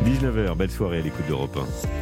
19h, belle soirée à l'écoute d'Europe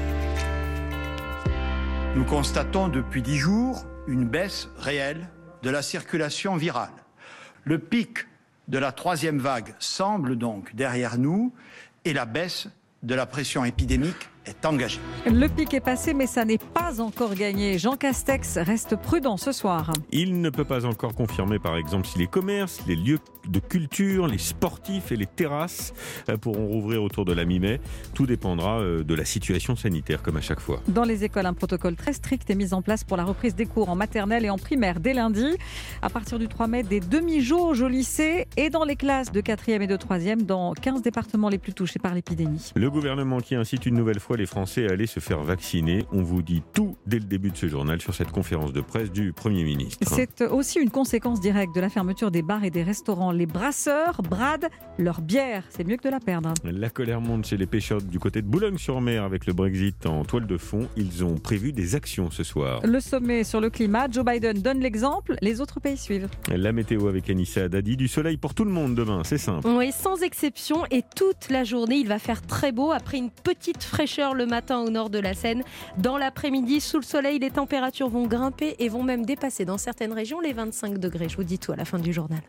1. Nous constatons depuis 10 jours une baisse réelle de la circulation virale. Le pic de la 3e vague semble donc derrière nous et la baisse de la pression épidémique est engagée. Le pic est passé, mais ça n'est pas encore gagné. Jean Castex reste prudent ce soir. Il ne peut pas encore confirmer, par exemple, si les commerces, les lieux de culture, les sportifs et les terrasses pourront rouvrir autour de la mi-mai. Tout dépendra de la situation sanitaire, comme à chaque fois. Dans les écoles, un protocole très strict est mis en place pour la reprise des cours en maternelle et en primaire dès lundi. À partir du 3 mai, des demi-jauges au lycée et dans les classes de 4e et de 3e dans 15 départements les plus touchés par l'épidémie. Le gouvernement qui incite une nouvelle fois les Français à aller se faire vacciner. On vous dit tout dès le début de ce journal sur cette conférence de presse du Premier ministre. C'est aussi une conséquence directe de la fermeture des bars et des restaurants. Les brasseurs bradent leur bière. C'est mieux que de la perdre. La colère monte chez les pêcheurs du côté de Boulogne-sur-Mer avec le Brexit en toile de fond. Ils ont prévu des actions ce soir. Le sommet sur le climat, Joe Biden donne l'exemple, les autres pays suivent. La météo avec Anissa Haddadi, du soleil pour tout le monde demain, c'est simple. Oui, sans exception et toute la journée, il va faire très beau après une petite fraîcheur le matin au nord de la Seine. Dans l'après-midi, sous le soleil, les températures vont grimper et vont même dépasser dans certaines régions les 25 degrés. Je vous dis tout à la fin du journal.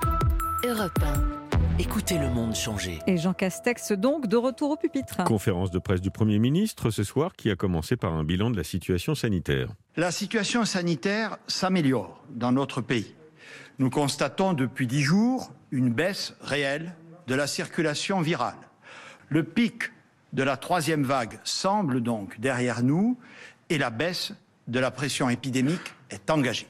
Europe 1. Écoutez le monde changer. Et Jean Castex donc de retour au pupitre. Conférence de presse du Premier ministre ce soir qui a commencé par un bilan de la situation sanitaire. La situation sanitaire s'améliore dans notre pays. Nous constatons depuis 10 jours une baisse réelle de la circulation virale. Le pic de la 3e vague semble donc derrière nous et la baisse de la pression épidémique est engagée.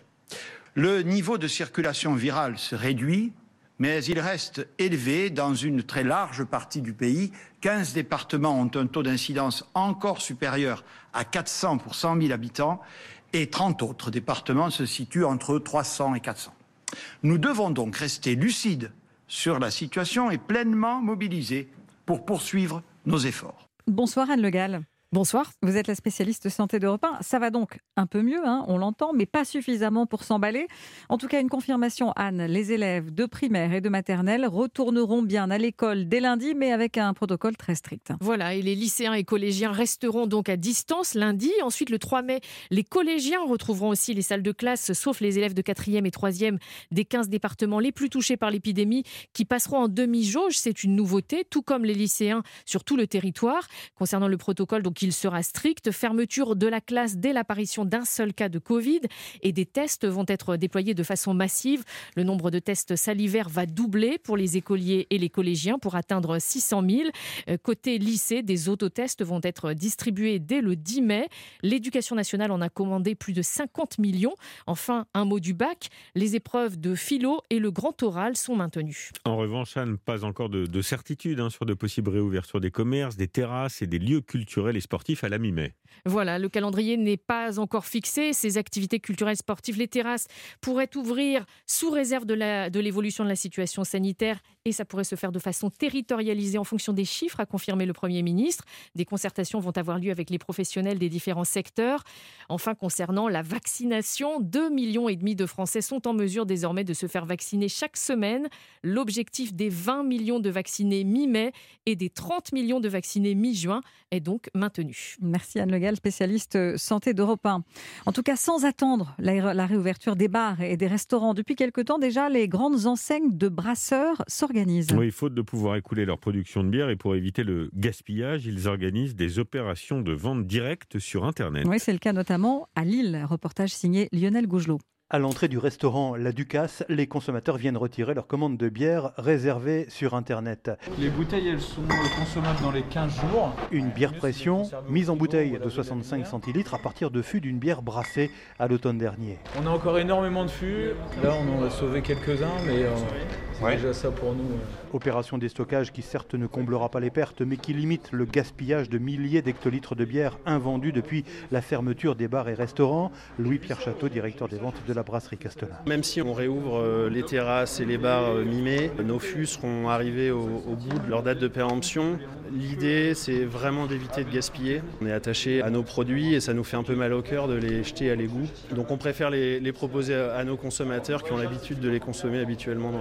Le niveau de circulation virale se réduit, mais il reste élevé dans une très large partie du pays. 15 départements ont un taux d'incidence encore supérieur à 400 pour 100 000 habitants et 30 autres départements se situent entre 300 et 400. Nous devons donc rester lucides sur la situation et pleinement mobilisés pour poursuivre nos efforts. Bonsoir Anne Le Gall. Bonsoir. Vous êtes la spécialiste santé d'Europe 1. Ça va donc un peu mieux, on l'entend, mais pas suffisamment pour s'emballer. En tout cas, une confirmation, Anne. Les élèves de primaire et de maternelle retourneront bien à l'école dès lundi, mais avec un protocole très strict. Voilà, et les lycéens et collégiens resteront donc à distance lundi. Ensuite, le 3 mai, les collégiens retrouveront aussi les salles de classe, sauf les élèves de 4e et 3e des 15 départements les plus touchés par l'épidémie, qui passeront en demi-jauge. C'est une nouveauté, tout comme les lycéens sur tout le territoire. Concernant le protocole, donc il sera strict. Fermeture de la classe dès l'apparition d'un seul cas de Covid et des tests vont être déployés de façon massive. Le nombre de tests salivaires va doubler pour les écoliers et les collégiens pour atteindre 600 000. Côté lycée, des autotests vont être distribués dès le 10 mai. L'éducation nationale en a commandé plus de 50 millions. Enfin, un mot du bac, les épreuves de philo et le grand oral sont maintenues. En revanche, Anne, pas encore de certitude sur de possibles réouvertures des commerces, des terrasses et des lieux culturels et sportifs à la mi-mai. Voilà, le calendrier n'est pas encore fixé. Ces activités culturelles sportives, les terrasses, pourraient ouvrir sous réserve de l'évolution de la situation sanitaire et ça pourrait se faire de façon territorialisée en fonction des chiffres, a confirmé le Premier ministre. Des concertations vont avoir lieu avec les professionnels des différents secteurs. Enfin, concernant la vaccination, 2,5 millions de Français sont en mesure désormais de se faire vacciner chaque semaine. L'objectif des 20 millions de vaccinés mi-mai et des 30 millions de vaccinés mi-juin est donc maintenu. Merci Anne Le Gall, spécialiste santé d'Europe 1. En tout cas, sans attendre la réouverture des bars et des restaurants. Depuis quelque temps déjà, les grandes enseignes de brasseurs s'organisent. Oui, faute de pouvoir écouler leur production de bière et pour éviter le gaspillage, ils organisent des opérations de vente directe sur Internet. Oui, c'est le cas notamment à Lille. Reportage signé Lionel Gougelot. À l'entrée du restaurant La Ducasse, les consommateurs viennent retirer leur commande de bière réservée sur Internet. Les bouteilles, elles sont consommables dans les 15 jours. Une bière pression, mise en bouteille de 65 centilitres à partir de fûts d'une bière brassée à l'automne dernier. On a encore énormément de fûts. Là, on en a sauvé quelques-uns, mais c'est déjà ça pour nous. Opération déstockage qui certes ne comblera pas les pertes, mais qui limite le gaspillage de milliers d'hectolitres de bière invendus depuis la fermeture des bars et restaurants. Louis-Pierre Château, directeur des ventes de la brasserie Castelin. Même si on réouvre les terrasses et les bars mi-mai, nos fûts seront arrivés au bout de leur date de péremption. L'idée, c'est vraiment d'éviter de gaspiller. On est attaché à nos produits et ça nous fait un peu mal au cœur de les jeter à l'égout. Donc on préfère les proposer à nos consommateurs qui ont l'habitude de les consommer habituellement dans les bars.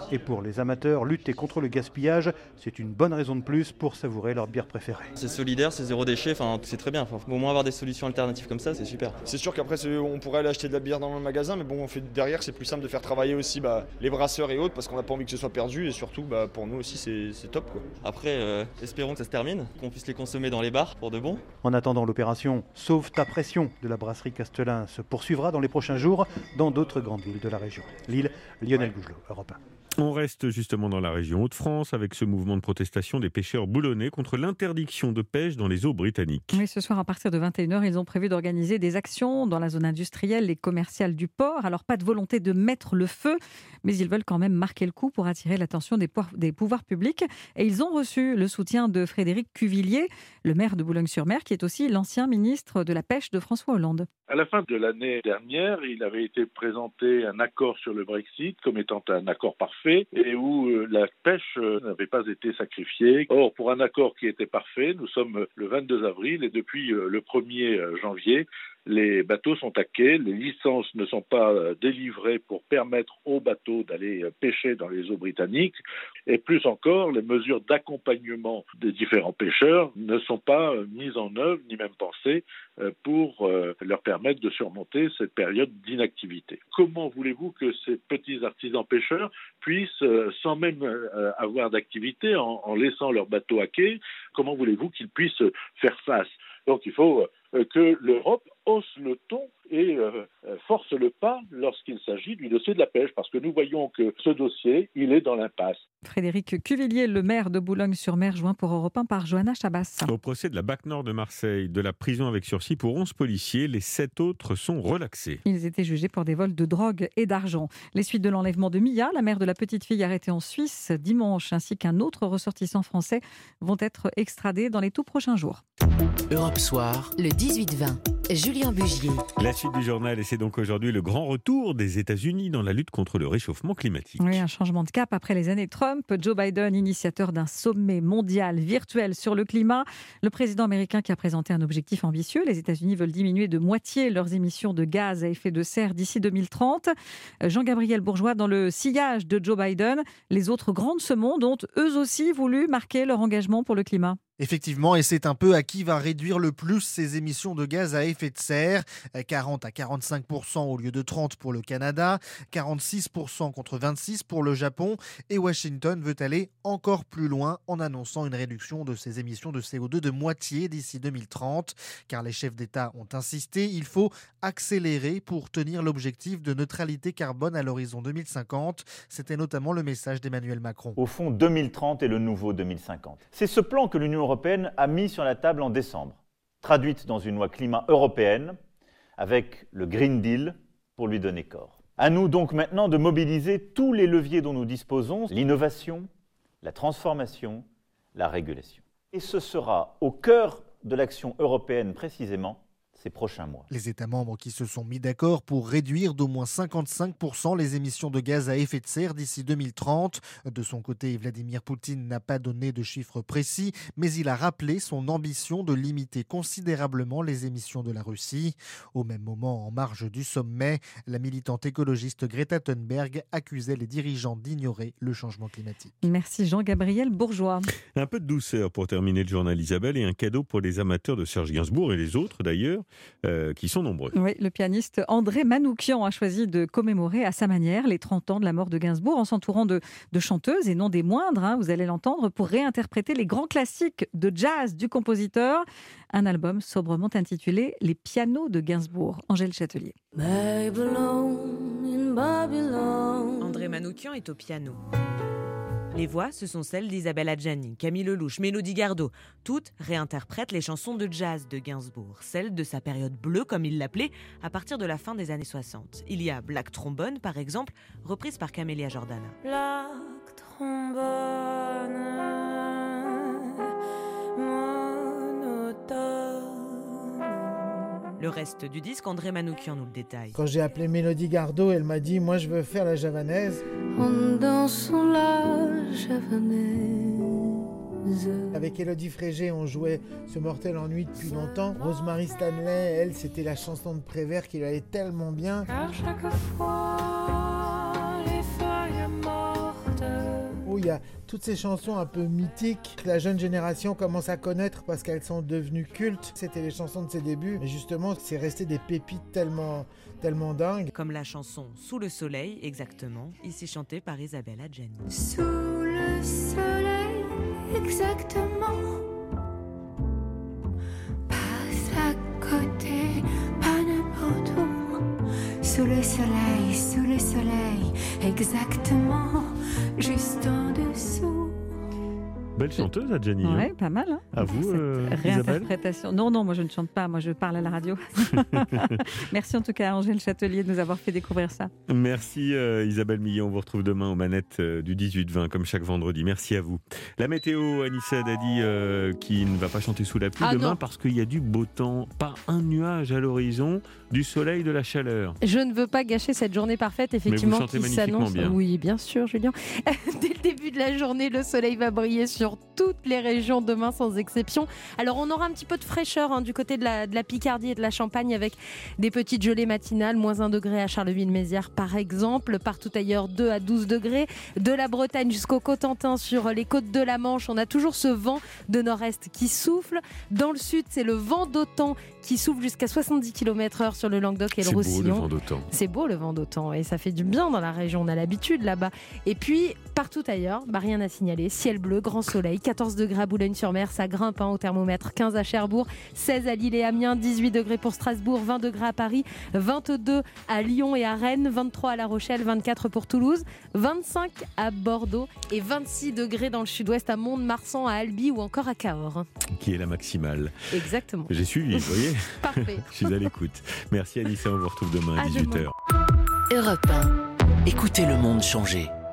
Et pour les amateurs, lutter contre le gaspillage, c'est une bonne raison de plus pour savourer leur bière préférée. C'est solidaire, c'est zéro déchet, c'est très bien. Au moins avoir des solutions alternatives comme ça, c'est super. C'est sûr qu'après, on pourrait aller acheter de la bière dans le magasin, mais bon, derrière, c'est plus simple de faire travailler aussi les brasseurs et autres, parce qu'on n'a pas envie que ce soit perdu, et surtout, pour nous aussi, c'est top, quoi. Après, espérons que ça se termine, qu'on puisse les consommer dans les bars pour de bon. En attendant, l'opération Sauve ta pression de la brasserie Castelin se poursuivra dans les prochains jours dans d'autres grandes villes de la région. Lille, Lionel Gougelot, Europe 1. On reste justement dans la région Hauts-de-France avec ce mouvement de protestation des pêcheurs boulonnais contre l'interdiction de pêche dans les eaux britanniques. Oui, ce soir à partir de 21h, ils ont prévu d'organiser des actions dans la zone industrielle et commerciale du port. Alors pas de volonté de mettre le feu, mais ils veulent quand même marquer le coup pour attirer l'attention des pouvoirs publics. Et ils ont reçu le soutien de Frédéric Cuvillier, le maire de Boulogne-sur-Mer, qui est aussi l'ancien ministre de la Pêche de François Hollande. À la fin de l'année dernière, il avait été présenté un accord sur le Brexit comme étant un accord parfait et où la pêche n'avait pas été sacrifiée. Or, pour un accord qui était parfait, nous sommes le 22 avril et depuis le 1er janvier, les bateaux sont à quai, les licences ne sont pas délivrées pour permettre aux bateaux d'aller pêcher dans les eaux britanniques et plus encore, les mesures d'accompagnement des différents pêcheurs ne sont pas mises en œuvre ni même pensées pour leur permettre de surmonter cette période d'inactivité. Comment voulez-vous que ces petits artisans pêcheurs puissent, sans même avoir d'activité, en laissant leur bateau à quai, comment voulez-vous qu'ils puissent faire face ? Donc il faut que l'Europe hausse le ton et force le pas lorsqu'il s'agit du dossier de la pêche, parce que nous voyons que ce dossier, il est dans l'impasse. Frédéric Cuvillier, le maire de Boulogne-sur-Mer, joint pour Europe 1 par Johanna Chabas. Au procès de la BAC Nord de Marseille, de la prison avec sursis pour 11 policiers, les 7 autres sont relaxés. Ils étaient jugés pour des vols de drogue et d'argent. Les suites de l'enlèvement de Mia, la mère de la petite fille arrêtée en Suisse dimanche, ainsi qu'un autre ressortissant français, vont être extradés dans les tout prochains jours. Europe Soir, le 18-20, Julien Bugier. La suite du journal, et c'est donc aujourd'hui le grand retour des États-Unis dans la lutte contre le réchauffement climatique. Oui, un changement de cap après les années Trump. Joe Biden, initiateur d'un sommet mondial virtuel sur le climat. Le président américain qui a présenté un objectif ambitieux. Les États-Unis veulent diminuer de moitié leurs émissions de gaz à effet de serre d'ici 2030. Jean-Gabriel Bourgeois, dans le sillage de Joe Biden, les autres grands de ce monde ont eux aussi voulu marquer leur engagement pour le climat. Effectivement, et c'est un peu à qui va réduire le plus ses émissions de gaz à effet de serre. 40 à 45% au lieu de 30% pour le Canada, 46% contre 26% pour le Japon. Et Washington veut aller encore plus loin en annonçant une réduction de ses émissions de CO2 de moitié d'ici 2030. Car les chefs d'État ont insisté, il faut accélérer pour tenir l'objectif de neutralité carbone à l'horizon 2050. C'était notamment le message d'Emmanuel Macron. Au fond, 2030 est le nouveau 2050. C'est ce plan que l'Union européenne a mis sur la table en décembre, traduite dans une loi climat européenne avec le Green Deal pour lui donner corps. À nous donc maintenant de mobiliser tous les leviers dont nous disposons, l'innovation, la transformation, la régulation. Et ce sera au cœur de l'action européenne précisément ces prochains mois. Les États membres qui se sont mis d'accord pour réduire d'au moins 55% les émissions de gaz à effet de serre d'ici 2030. De son côté, Vladimir Poutine n'a pas donné de chiffres précis, mais il a rappelé son ambition de limiter considérablement les émissions de la Russie. Au même moment, en marge du sommet, la militante écologiste Greta Thunberg accusait les dirigeants d'ignorer le changement climatique. Merci Jean-Gabriel Bourgeois. Un peu de douceur pour terminer le journal Isabelle et un cadeau pour les amateurs de Serge Gainsbourg et les autres d'ailleurs. Qui sont nombreux. Oui, le pianiste André Manoukian a choisi de commémorer à sa manière les 30 ans de la mort de Gainsbourg en s'entourant de chanteuses et non des moindres, vous allez l'entendre, pour réinterpréter les grands classiques de jazz du compositeur. Un album sobrement intitulé « Les pianos de Gainsbourg ». Angèle Châtelier. André Manoukian est au piano. Les voix, ce sont celles d'Isabelle Adjani, Camille Lelouch, Mélodie Gardot. Toutes réinterprètent les chansons de jazz de Gainsbourg, celles de sa période bleue, comme il l'appelait, à partir de la fin des années 60. Il y a Black Trombone, par exemple, reprise par Camélia Jordana. Black Trombone, monotone. Le reste du disque, André Manoukian nous le détaille. Quand j'ai appelé Mélodie Gardot, elle m'a dit « Moi, je veux faire la javanaise ». En dansant la javanaise. Avec Élodie Frégé, on jouait Ce mortel ennui depuis longtemps. Rosemary Stanley, elle, c'était la chanson de Prévert qui lui allait tellement bien. À chaque fois, les feuilles mortes il y a toutes ces chansons un peu mythiques que la jeune génération commence à connaître parce qu'elles sont devenues cultes. C'était les chansons de ses débuts, mais justement, c'est resté des pépites tellement dingues. Comme la chanson Sous le soleil, exactement, ici chantée par Isabelle Adjani. Sous le soleil, exactement. Passe à côté, pas n'importe où. Sous le soleil, exactement. Juste en dessous. Belle chanteuse, Adjani. Ouais, pas mal. Hein, à vous, Isabelle. Réinterprétation. Non, moi je ne chante pas, moi je parle à la radio. Merci en tout cas à Angèle Châtelier de nous avoir fait découvrir ça. Merci Isabelle Millet, on vous retrouve demain aux manettes du 18-20 comme chaque vendredi. Merci à vous. La météo, Anissa Dadi qui ne va pas chanter sous la pluie demain parce qu'il y a du beau temps, pas un nuage à l'horizon, du soleil, de la chaleur. Je ne veux pas gâcher cette journée parfaite effectivement. Mais vous chantez qui magnifiquement s'annonce. bien. Oui, bien sûr, Julien. Dès le début de la journée, le soleil va briller sur toutes les régions demain sans exception. Alors on aura un petit peu de fraîcheur du côté de la Picardie et de la Champagne avec des petites gelées matinales, moins 1 degré à Charleville-Mézières par exemple, partout ailleurs 2 à 12 degrés. De la Bretagne jusqu'au Cotentin sur les côtes de la Manche, on a toujours ce vent de nord-est qui souffle. Dans le sud, c'est le vent d'OTAN qui souffle jusqu'à 70 km/h sur le Languedoc et le Roussillon. C'est beau le vent d'OTAN. C'est beau le vent d'OTAN et ça fait du bien dans la région, on a l'habitude là-bas. Et puis partout ailleurs, rien à signaler, ciel bleu, grand soleil, 14 degrés à Boulogne-sur-Mer, ça grimpe au thermomètre, 15 à Cherbourg, 16 à Lille et Amiens, 18 degrés pour Strasbourg, 20 degrés à Paris, 22 à Lyon et à Rennes, 23 à La Rochelle, 24 pour Toulouse, 25 à Bordeaux et 26 degrés dans le sud-ouest à Mont-de-Marsan, à Albi ou encore à Cahors. Qui est la maximale. Exactement. J'ai suivi, vous voyez. Parfait. Je suis à l'écoute. Merci Anissa, on vous retrouve demain à 18h. Europe 1. Écoutez le monde changer.